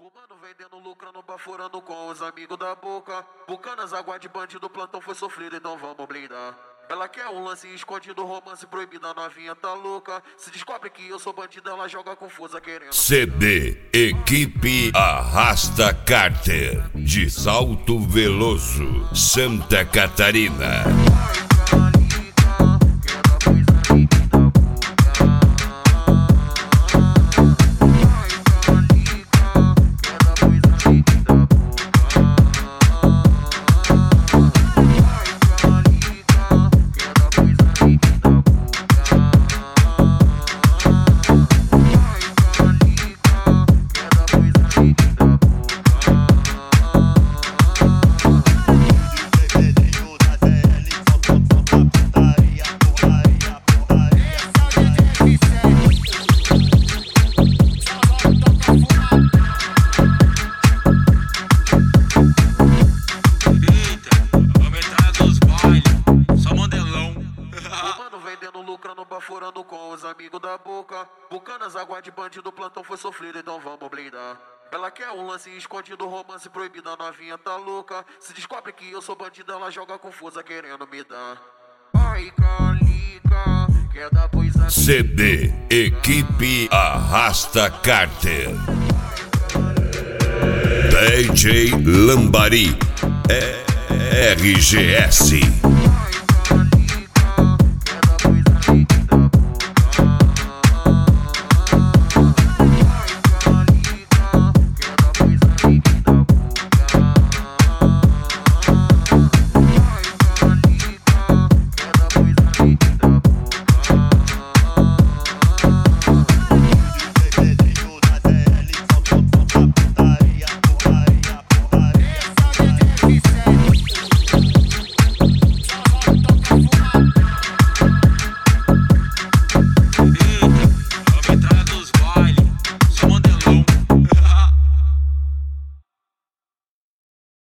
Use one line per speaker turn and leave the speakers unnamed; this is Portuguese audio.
Fumando, vendendo, lucrando, baforando com os amigos da boca. Bucanas, água de bandido, plantão foi sofrido, então vamos blindar. Ela quer um lance escondido, romance proibido, a novinha tá louca. Se descobre que eu sou bandido, ela joga confusa querendo.
CD Equipe Arrasta Carter, de Salto Veloso, Santa Catarina.
Baforando com os amigos da boca. Bucanas, água de bandido, plantão foi sofrido, então vamos blindar. Ela quer um lance escondido, romance proibido, a novinha tá louca. Se descobre que eu sou bandido, ela joga confusa querendo me dar. Ai, calica, quer dar coisa.
CD Equipe Arrasta Carter. DJ Lambari, RGS.